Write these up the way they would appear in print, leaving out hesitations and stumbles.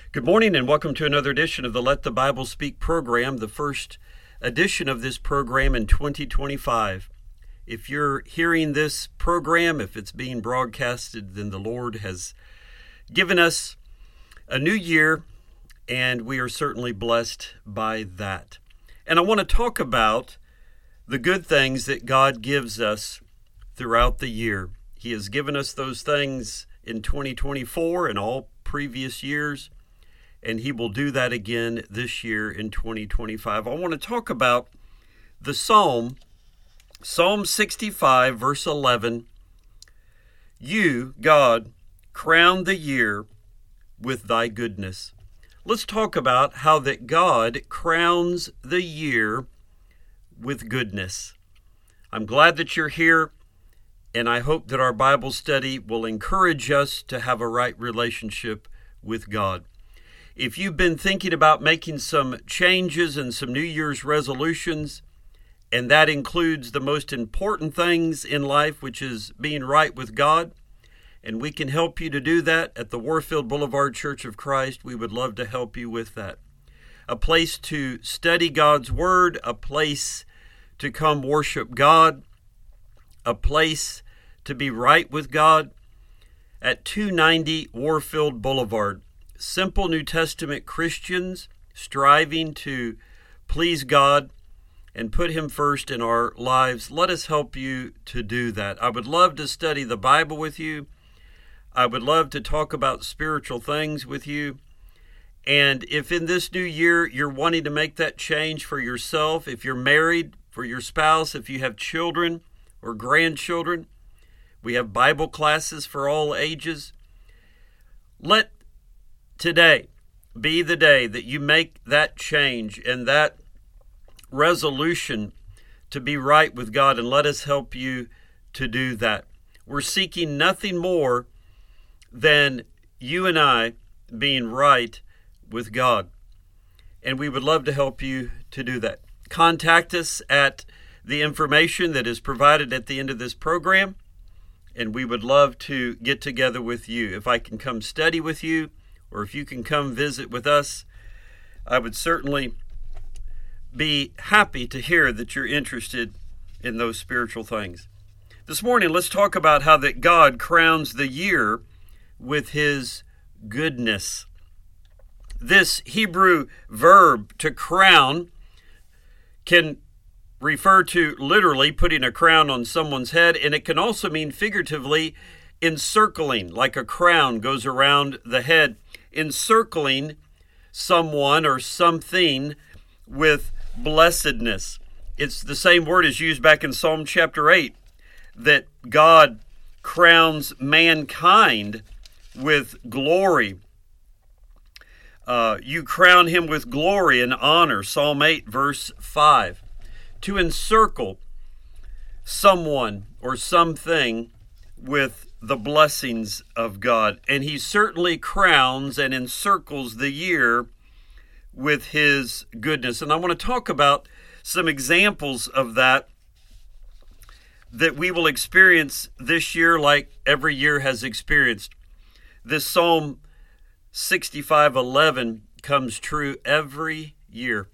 Good morning and welcome to another edition of the Let the Bible Speak program, the first edition of this program in 2025. If you're hearing this program, if it's being broadcasted, then the Lord has given us a new year and we are certainly blessed by that. And I want to talk about the good things that God gives us throughout the year. He has given us those things in 2024 and all previous years, and He will do that again this year in 2025. I want to talk about the Psalm 65, verse 11. You, God, crown the year with thy goodness. Let's talk about how that God crowns the year with goodness. I'm glad that you're here, and I hope that our Bible study will encourage us to have a right relationship with God. If you've been thinking about making some changes and some New Year's resolutions, and that includes the most important things in life, which is being right with God, and we can help you to do that at the Warfield Boulevard Church of Christ, we would love to help you with that. A place to study God's Word, a place to come worship God, a place to be right with God at 290 Warfield Boulevard. Simple New Testament Christians striving to please God and put Him first in our lives. Let us help you to do that. I would love to study the Bible with you. I would love to talk about spiritual things with you. And if in this new year you're wanting to make that change for yourself, if you're married, for your spouse, if you have children or grandchildren, we have Bible classes for all ages. Let today be the day that you make that change and that resolution to be right with God, and let us help you to do that. We're seeking nothing more than you and I being right with God, and we would love to help you to do that. Contact us at the information that is provided at the end of this program, and we would love to get together with you. If I can come study with you, or if you can come visit with us, I would certainly be happy to hear that you're interested in those spiritual things. This morning, let's talk about how that God crowns the year with His goodness. This Hebrew verb to crown can refer to literally putting a crown on someone's head, and it can also mean figuratively encircling, like a crown goes around the head, encircling someone or something with blessedness. It's the same word as used back in Psalm chapter 8, that God crowns mankind with glory. You crown Him with glory and honor, Psalm 8, verse 5. To encircle someone or something with the blessings of God. And He certainly crowns and encircles the year with His goodness. And I want to talk about some examples of that we will experience this year like every year has experienced. This Psalm 65:11 comes true every year.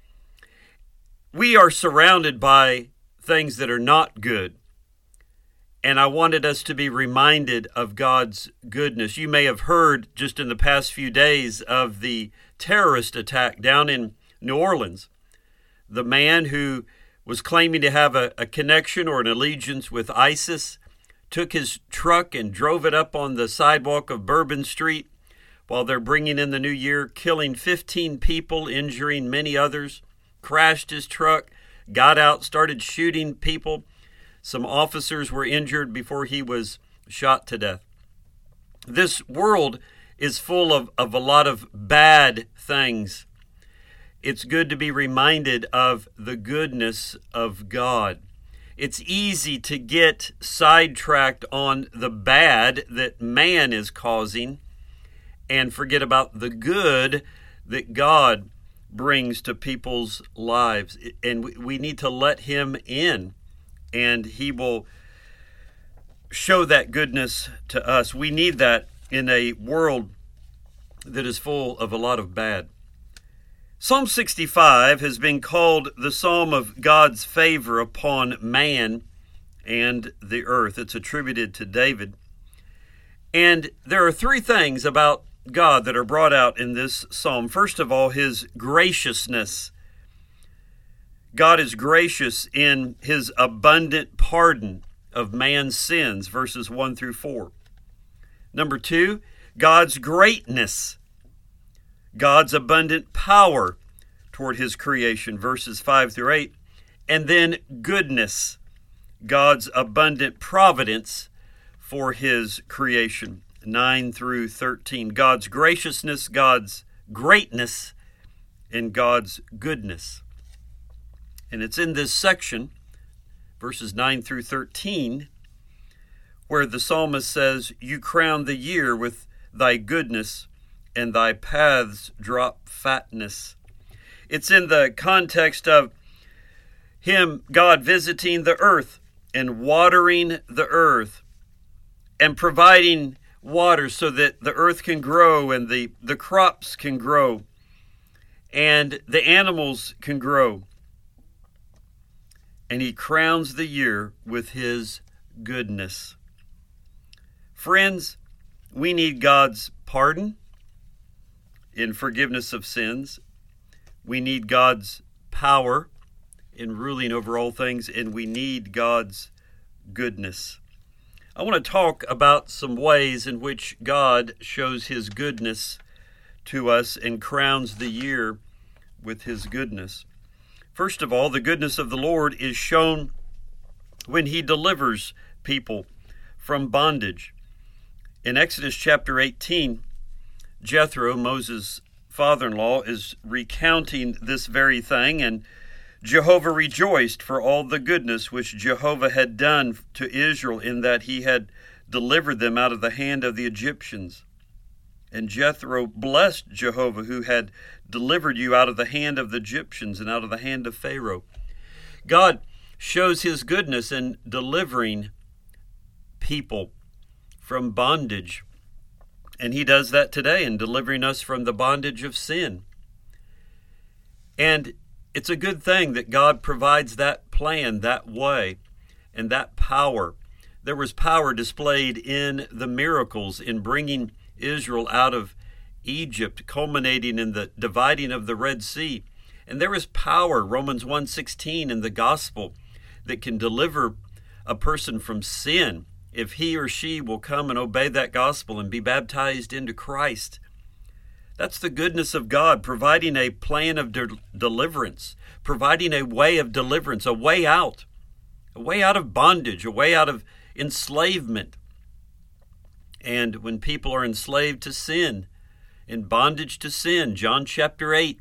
We are surrounded by things that are not good, and I wanted us to be reminded of God's goodness. You may have heard just in the past few days of the terrorist attack down in New Orleans. The man who was claiming to have a connection or an allegiance with ISIS took his truck and drove it up on the sidewalk of Bourbon Street while they're bringing in the new year, killing 15 people, injuring many others, crashed his truck, got out, started shooting people. Some officers were injured before he was shot to death. This world is full of a lot of bad things. It's good to be reminded of the goodness of God. It's easy to get sidetracked on the bad that man is causing and forget about the good that God brings to people's lives. And we need to let Him in, and He will show that goodness to us. We need that in a world that is full of a lot of bad. Psalm 65 has been called the Psalm of God's favor upon man and the earth. It's attributed to David. And there are three things about God that are brought out in this psalm. First of all, his graciousness. God is gracious in his abundant pardon of man's sins, verses 1 through 4. Number two, God's greatness. God's abundant power toward his creation, verses 5 through 8. And then goodness, God's abundant providence for his creation, 9 through 13. God's graciousness, God's greatness, and God's goodness. And it's in this section, verses 9 through 13, where the psalmist says, "You crown the year with thy goodness, and thy paths drop fatness." It's in the context of him, God, visiting the earth and watering the earth and providing water so that the earth can grow and the crops can grow and the animals can grow. And he crowns the year with his goodness. Friends, we need God's pardon in forgiveness of sins. We need God's power in ruling over all things, and we need God's goodness. I want to talk about some ways in which God shows his goodness to us and crowns the year with his goodness. First of all, the goodness of the Lord is shown when he delivers people from bondage. In Exodus chapter 18, Jethro, Moses' father-in-law, is recounting this very thing, and Jehovah rejoiced for all the goodness which Jehovah had done to Israel, in that he had delivered them out of the hand of the Egyptians. And Jethro blessed Jehovah, who had delivered you out of the hand of the Egyptians and out of the hand of Pharaoh. God shows his goodness in delivering people from bondage. And he does that today in delivering us from the bondage of sin. And it's a good thing that God provides that plan, that way, and that power. There was power displayed in the miracles in bringing Israel out of Egypt, culminating in the dividing of the Red Sea. And there is power, Romans 1:16, in the gospel that can deliver a person from sin if he or she will come and obey that gospel and be baptized into Christ. That's the goodness of God, providing a plan of deliverance, providing a way of deliverance, a way out of bondage, a way out of enslavement. And when people are enslaved to sin, in bondage to sin, John chapter 8,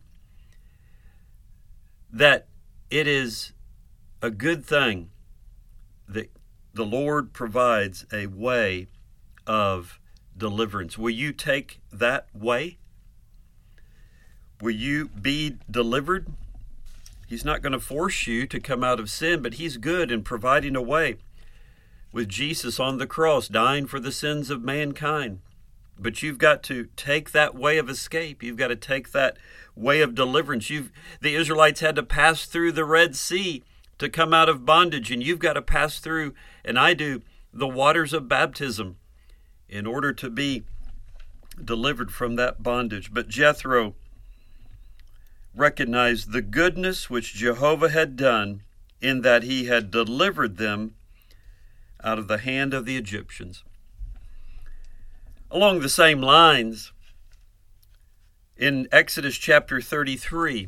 that it is a good thing that the Lord provides a way of deliverance. Will you take that way? Will you be delivered? He's not going to force you to come out of sin, but he's good in providing a way. With Jesus on the cross, dying for the sins of mankind. But you've got to take that way of escape. You've got to take that way of deliverance. The Israelites had to pass through the Red Sea to come out of bondage, and you've got to pass through, and I do, the waters of baptism in order to be delivered from that bondage. But Jethro recognized the goodness which Jehovah had done in that he had delivered them out of the hand of the Egyptians. Along the same lines, in Exodus chapter 33,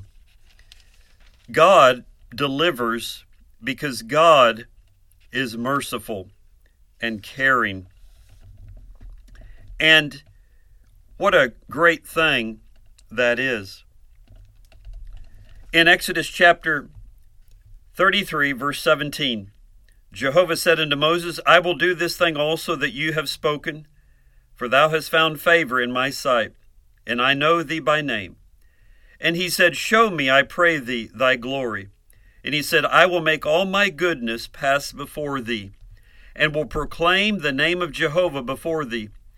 God delivers because God is merciful and caring. And what a great thing that is. In Exodus chapter 33, verse 17, Jehovah said unto Moses, I will do this thing also that you have spoken, for thou hast found favor in my sight, and I know thee by name. And he said, show me, I pray thee, thy glory. And he said, I will make all my goodness pass before thee, and will proclaim the name of Jehovah before thee.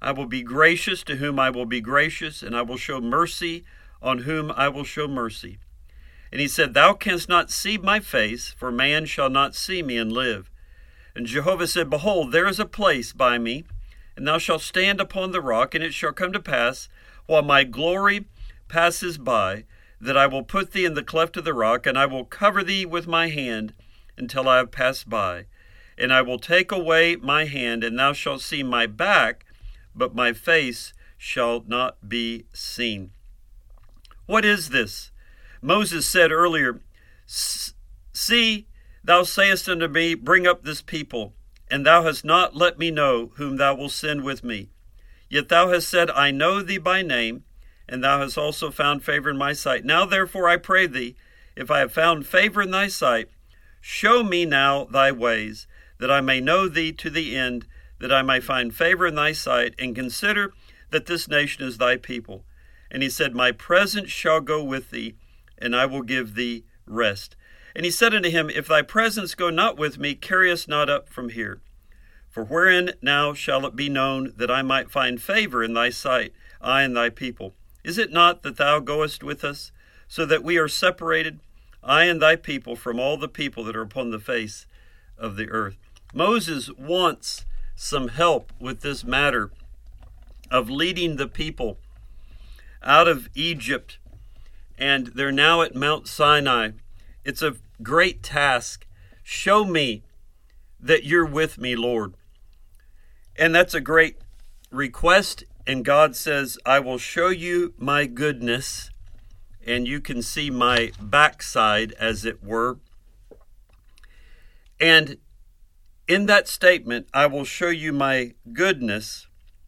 I will be gracious to whom I will be gracious, and I will show mercy on whom I will show mercy. And he said, Thou canst not see my face, for man shall not see me and live. And Jehovah said, Behold, there is a place by me, and thou shalt stand upon the rock, and it shall come to pass, while my glory passes by, that I will put thee in the cleft of the rock, and I will cover thee with my hand until I have passed by. And I will take away my hand, and thou shalt see my back, but my face shall not be seen. What is this? Moses said earlier, See, thou sayest unto me, Bring up this people, and thou hast not let me know whom thou wilt send with me. Yet thou hast said, I know thee by name, and thou hast also found favor in my sight. Now therefore I pray thee, if I have found favor in thy sight, show me now thy ways, that I may know thee to the end, that I may find favor in thy sight, and consider that this nation is thy people. And he said, My presence shall go with thee, and I will give thee rest. And he said unto him, If thy presence go not with me, carry us not up from here. For wherein now shall it be known that I might find favor in thy sight, I and thy people? Is it not that thou goest with us, so that we are separated, I and thy people, from all the people that are upon the face of the earth? Moses wants some help with this matter of leading the people out of Egypt, and they're now at Mount Sinai. It's a great task. Show me that you're with me, Lord. And that's a great request, and God says, I will show you my goodness, and you can see my backside, as it were. And in that statement, I will show you my goodness,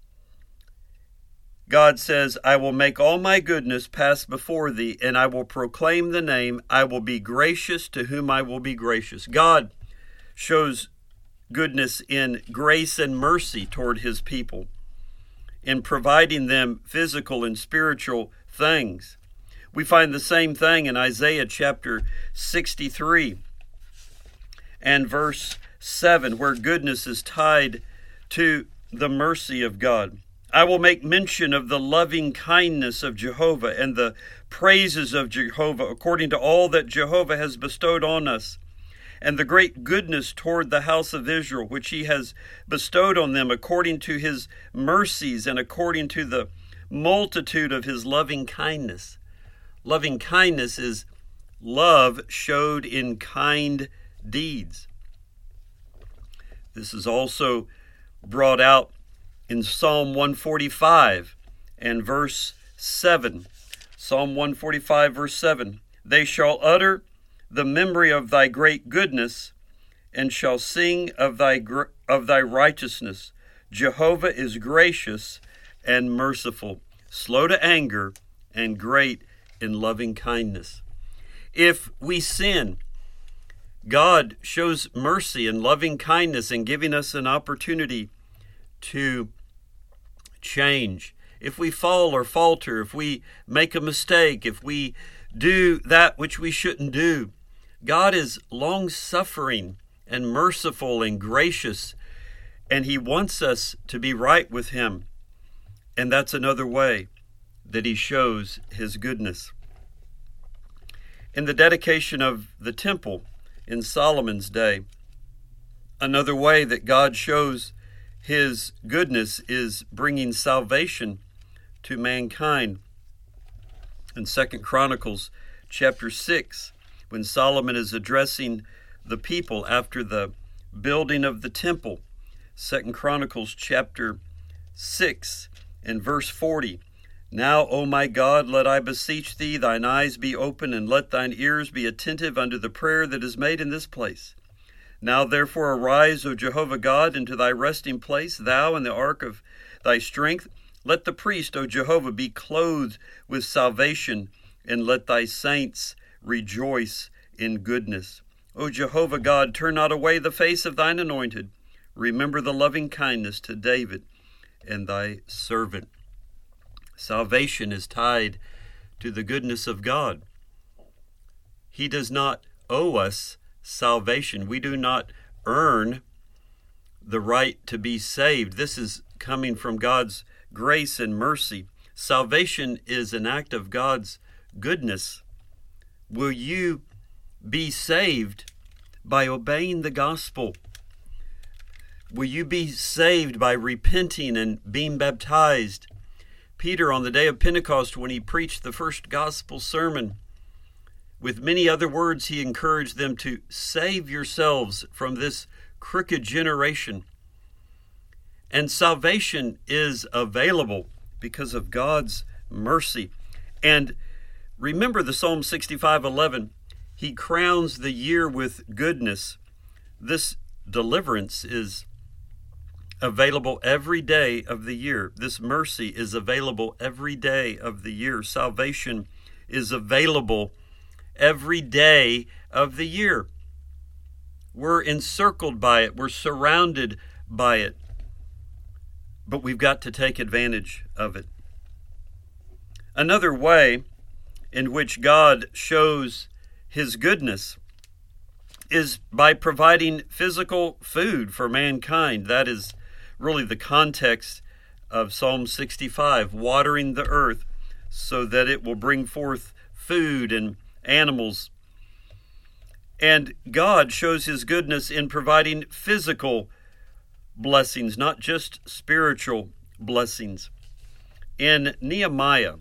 God says, I will make all my goodness pass before thee, and I will proclaim the name. I will be gracious to whom I will be gracious. God shows goodness in grace and mercy toward his people, in providing them physical and spiritual things. We find the same thing in Isaiah chapter 63 and verse 7, where goodness is tied to the mercy of God. I will make mention of the loving kindness of Jehovah and the praises of Jehovah, according to all that Jehovah has bestowed on us, and the great goodness toward the house of Israel, which he has bestowed on them according to his mercies and according to the multitude of his loving kindness. Loving kindness is love showed in kind deeds. This is also brought out in Psalm 145 and verse 7. Psalm 145 verse 7. They shall utter the memory of thy great goodness, and shall sing of thy righteousness. Jehovah is gracious and merciful, slow to anger, and great in loving kindness. If we sin, God shows mercy and loving kindness in giving us an opportunity to change. If we fall or falter, if we make a mistake, if we do that which we shouldn't do, God is long-suffering and merciful and gracious, and he wants us to be right with him. And that's another way that he shows his goodness. In the dedication of the temple in Solomon's day, another way that God shows his goodness is bringing salvation to mankind. In 2 Chronicles chapter 6, when Solomon is addressing the people after the building of the temple, 2 Chronicles chapter 6 and verse 40, Now, O my God, let I beseech thee, thine eyes be open, and let thine ears be attentive unto the prayer that is made in this place. Now therefore arise, O Jehovah God, into thy resting place, thou and the ark of thy strength. Let the priest, O Jehovah, be clothed with salvation, and let thy saints rejoice in goodness. O Jehovah God, turn not away the face of thine anointed. Remember the loving kindness to David and thy servant. Salvation is tied to the goodness of God. He does not owe us salvation. We do not earn the right to be saved. This is coming from God's grace and mercy. Salvation is an act of God's goodness. Will you be saved by obeying the gospel? Will you be saved by repenting and being baptized? Peter, on the day of Pentecost, when he preached the first gospel sermon, with many other words, he encouraged them to save yourselves from this crooked generation. And salvation is available because of God's mercy. And remember the Psalm 65:11. He crowns the year with goodness. This deliverance is available every day of the year. This mercy is available every day of the year. Salvation is available every day of the year. We're encircled by it. We're surrounded by it. But we've got to take advantage of it. Another way in which God shows His goodness is by providing physical food for mankind. That is really the context of Psalm 65, watering the earth so that it will bring forth food and animals. And God shows His goodness in providing physical blessings, not just spiritual blessings. In Nehemiah,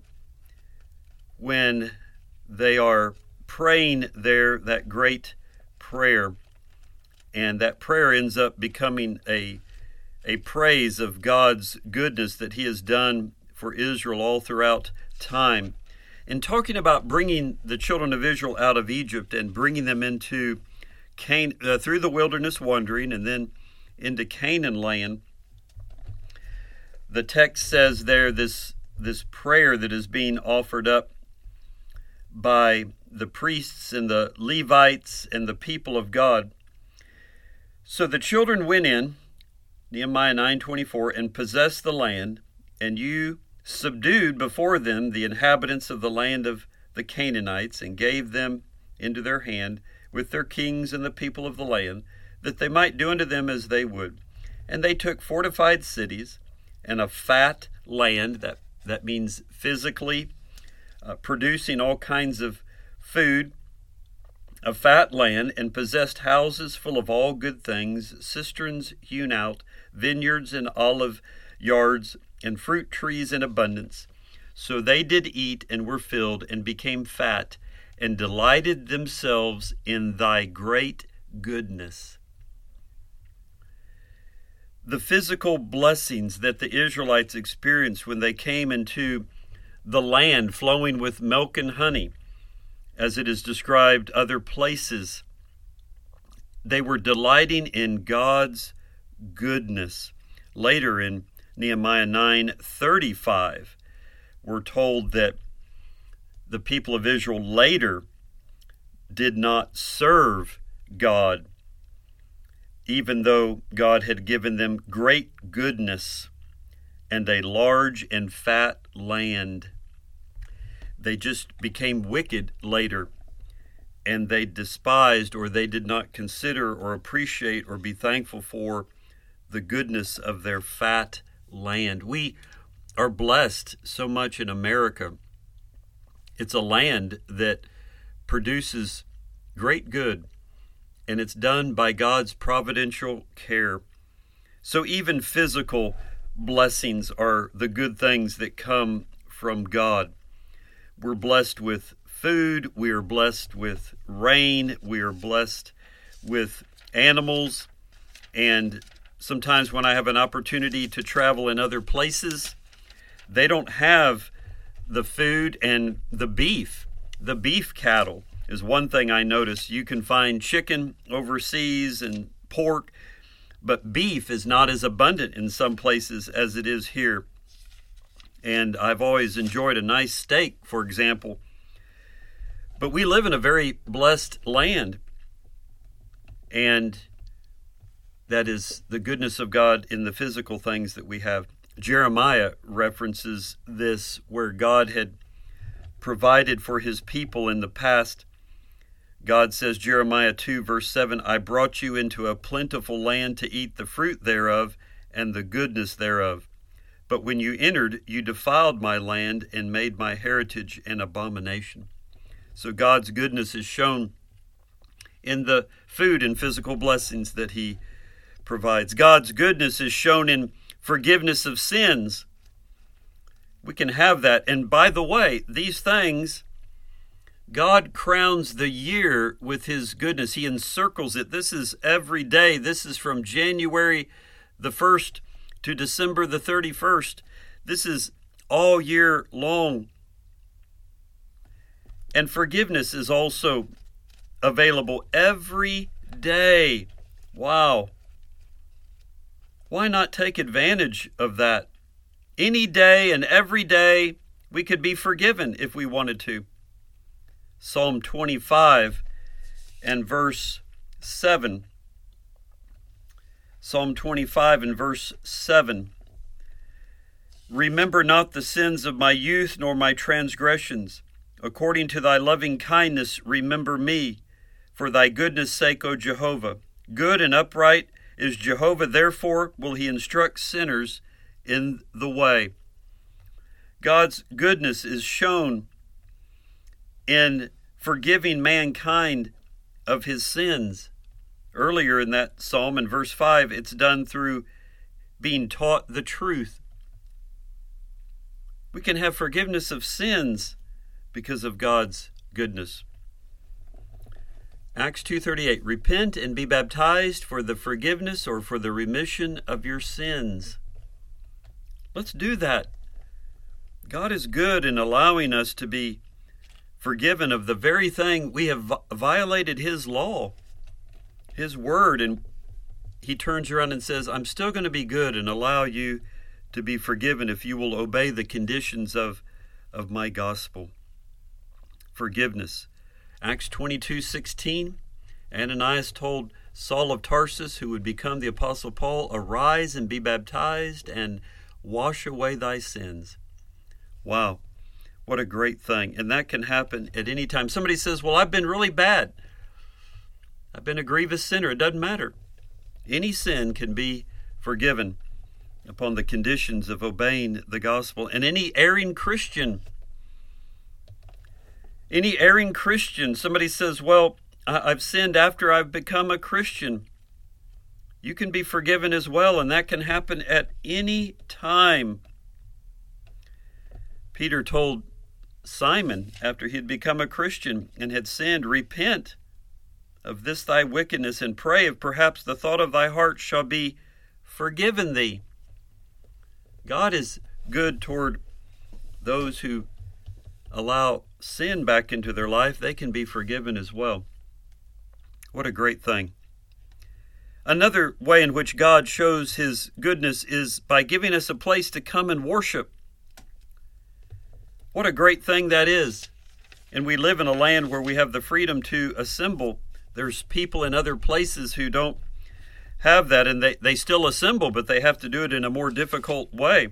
when they are praying there, that great prayer, and that prayer ends up becoming a praise of God's goodness that He has done for Israel all throughout time. In talking about bringing the children of Israel out of Egypt and bringing them into through the wilderness wandering and then into Canaan land, the text says there this prayer that is being offered up by the priests and the Levites and the people of God. So the children went in, Nehemiah 9:24, and possessed the land, and you subdued before them the inhabitants of the land of the Canaanites, and gave them into their hand with their kings and the people of the land, that they might do unto them as they would. And they took fortified cities and a fat land, that means physically producing all kinds of food, a fat land, and possessed houses full of all good things, cisterns hewn out, vineyards and olive yards, and fruit trees in abundance. So they did eat and were filled and became fat, and delighted themselves in thy great goodness. The physical blessings that the Israelites experienced when they came into the land flowing with milk and honey, as it is described other places, they were delighting in God's goodness. Later in Nehemiah 9:35, we're told that the people of Israel later did not serve God, even though God had given them great goodness and a large and fat land. They just became wicked later, and they despised, or they did not consider or appreciate or be thankful for the goodness of their fat land. We are blessed so much in America. It's a land that produces great good, and it's done by God's providential care. So even physical blessings are the good things that come from God. We're blessed with food, we are blessed with rain, we are blessed with animals, and sometimes when I have an opportunity to travel in other places, they don't have the food and the beef. The beef cattle is one thing I notice. You can find chicken overseas and pork, but beef is not as abundant in some places as it is here. And I've always enjoyed a nice steak, for example. But we live in a very blessed land, and that is the goodness of God in the physical things that we have. Jeremiah references this, where God had provided for His people in the past. God says, Jeremiah 2, verse 7, I brought you into a plentiful land to eat the fruit thereof and the goodness thereof. But when you entered, you defiled my land and made my heritage an abomination. So God's goodness is shown in the food and physical blessings that he provides. God's goodness is shown in forgiveness of sins. We can have that. And by the way, these things, God crowns the year with his goodness. He encircles it. This is every day. This is from January the 1st to December the 31st. This is all year long. And forgiveness is also available every day. Wow. Why not take advantage of that? Any day and every day we could be forgiven if we wanted to. Psalm 25 and verse 7. Psalm 25 and verse 7. Remember not the sins of my youth, nor my transgressions. According to thy loving kindness, remember me, for thy goodness' sake, O Jehovah. Good and upright is Jehovah, therefore will he instruct sinners in the way. God's goodness is shown in forgiving mankind of his sins. Earlier in that psalm, in verse 5, it's done through being taught the truth. We can have forgiveness of sins because of God's goodness. Acts 2:38, repent and be baptized for the forgiveness or for the remission of your sins. Let's do that. God is good in allowing us to be forgiven of the very thing we have violated his law, his word, and he turns around and says, I'm still going to be good and allow you to be forgiven if you will obey the conditions of my gospel. Forgiveness. Acts 22:16, Ananias told Saul of Tarsus, who would become the Apostle Paul, arise and be baptized and wash away thy sins. Wow, what a great thing. And that can happen at any time. Somebody says, well, I've been really bad. I've been a grievous sinner. It doesn't matter. Any sin can be forgiven upon the conditions of obeying the gospel. And any erring Christian, somebody says, well, I've sinned after I've become a Christian. You can be forgiven as well, and that can happen at any time. Peter told Simon, after he had become a Christian and had sinned, repent of this thy wickedness and pray if perhaps the thought of thy heart shall be forgiven thee. God is good toward those who allow sin back into their life. They can be forgiven as well. What a great thing. Another way in which God shows his goodness is by giving us a place to come and worship. What a great thing that is. And we live in a land where we have the freedom to assemble. There's people in other places who don't have that, and they still assemble, but they have to do it in a more difficult way.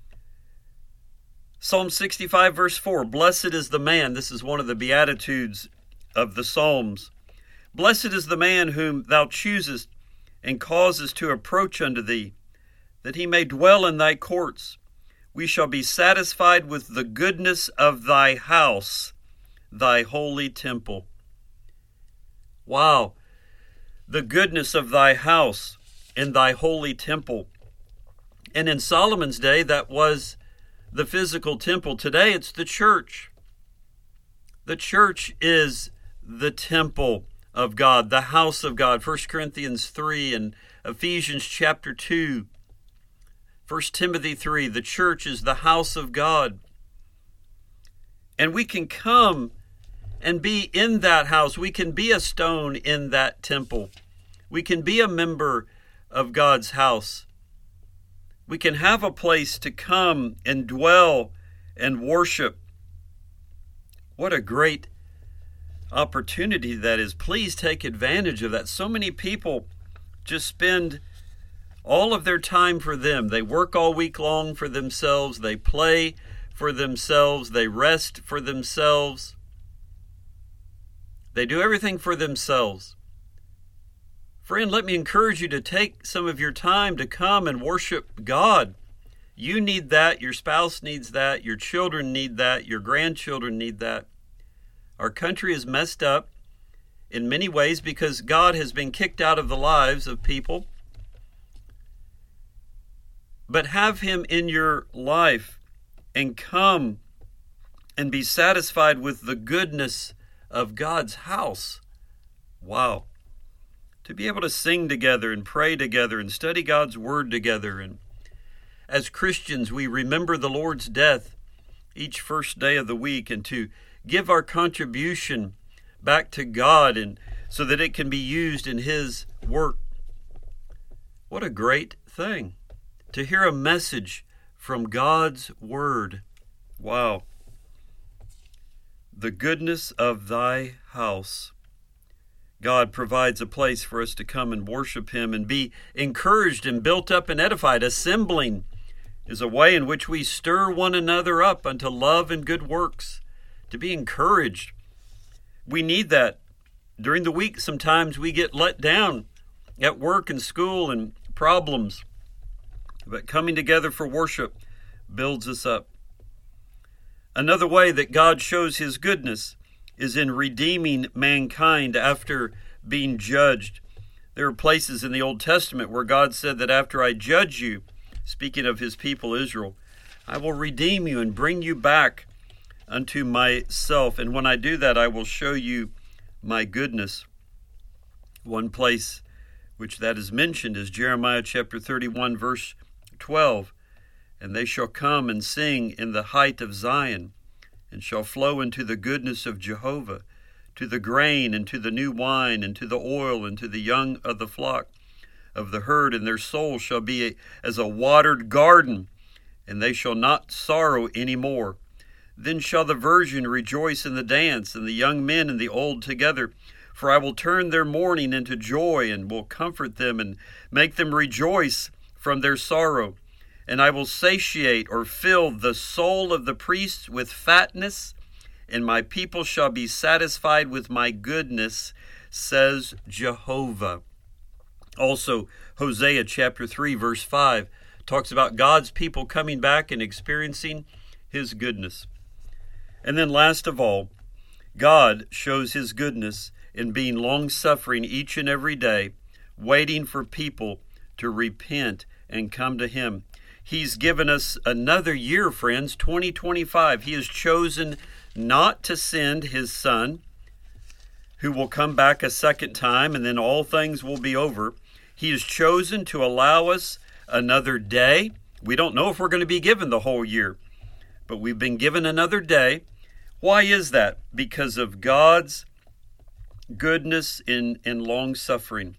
Psalm 65 verse 4, blessed is the man, this is one of the Beatitudes of the Psalms. Blessed is the man whom thou choosest and causest to approach unto thee, that he may dwell in thy courts. We shall be satisfied with the goodness of thy house, thy holy temple. Wow, the goodness of thy house in thy holy temple. And in Solomon's day, that was the physical temple. Today, it's the church. The church is the temple of God, the house of God. 1 Corinthians 3 and Ephesians chapter 2. 1 Timothy 3, the church is the house of God. And we can come and be in that house. We can be a stone in that temple. We can be a member of God's house. We can have a place to come and dwell and worship. What a great opportunity that is. Please take advantage of that. So many people just spend all of their time for them. They work all week long for themselves. They play for themselves. They rest for themselves. They do everything for themselves. Friend, let me encourage you to take some of your time to come and worship God. You need that. Your spouse needs that. Your children need that. Your grandchildren need that. Our country is messed up in many ways because God has been kicked out of the lives of people. But have Him in your life and come and be satisfied with the goodness of God's house. Wow. To be able to sing together and pray together and study God's Word together. And as Christians, we remember the Lord's death each first day of the week, and to give our contribution back to God, and so that it can be used in His work. What a great thing to hear a message from God's Word. Wow. The goodness of thy house. God provides a place for us to come and worship Him and be encouraged and built up and edified. Assembling is a way in which we stir one another up unto love and good works, to be encouraged. We need that. During the week, sometimes we get let down at work and school and problems. But coming together for worship builds us up. Another way that God shows His goodness is in redeeming mankind after being judged. There are places in the Old Testament where God said that after I judge you, speaking of His people Israel, I will redeem you and bring you back unto myself. And when I do that, I will show you my goodness. One place which that is mentioned is Jeremiah chapter 31, verse 12. And they shall come and sing in the height of Zion, and shall flow into the goodness of Jehovah, to the grain, and to the new wine, and to the oil, and to the young of the flock of the herd. And their soul shall be as a watered garden, and they shall not sorrow any more. Then shall the virgin rejoice in the dance, and the young men and the old together. For I will turn their mourning into joy, and will comfort them, and make them rejoice from their sorrow. And I will satiate or fill the soul of the priests with fatness, and my people shall be satisfied with my goodness, says Jehovah. Also, Hosea chapter 3, verse 5 talks about God's people coming back and experiencing His goodness. And then last of all, God shows His goodness in being long-suffering each and every day, waiting for people to repent and come to Him. He's given us another year, friends, 2025. He has chosen not to send His Son, who will come back a second time, and then all things will be over. He has chosen to allow us another day. We don't know if we're going to be given the whole year, but we've been given another day. Why is that? Because of God's goodness in long suffering.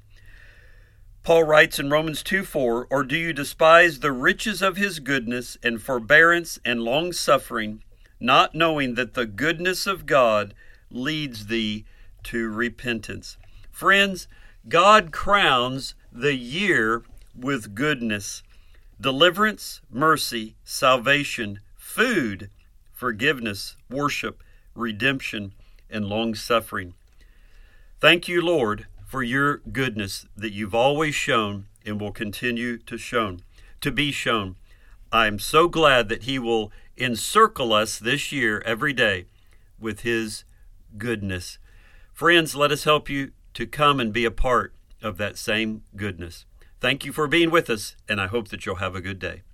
Paul writes in Romans 2:4, or do you despise the riches of His goodness and forbearance and long suffering, not knowing that the goodness of God leads thee to repentance? Friends, God crowns the year with goodness, deliverance, mercy, salvation, food, forgiveness, worship, redemption, and long suffering. Thank you, Lord, for your goodness that you've always shown and will continue to be shown. I'm so glad that He will encircle us this year every day with His goodness. Friends, let us help you to come and be a part of that same goodness. Thank you for being with us, and I hope that you'll have a good day.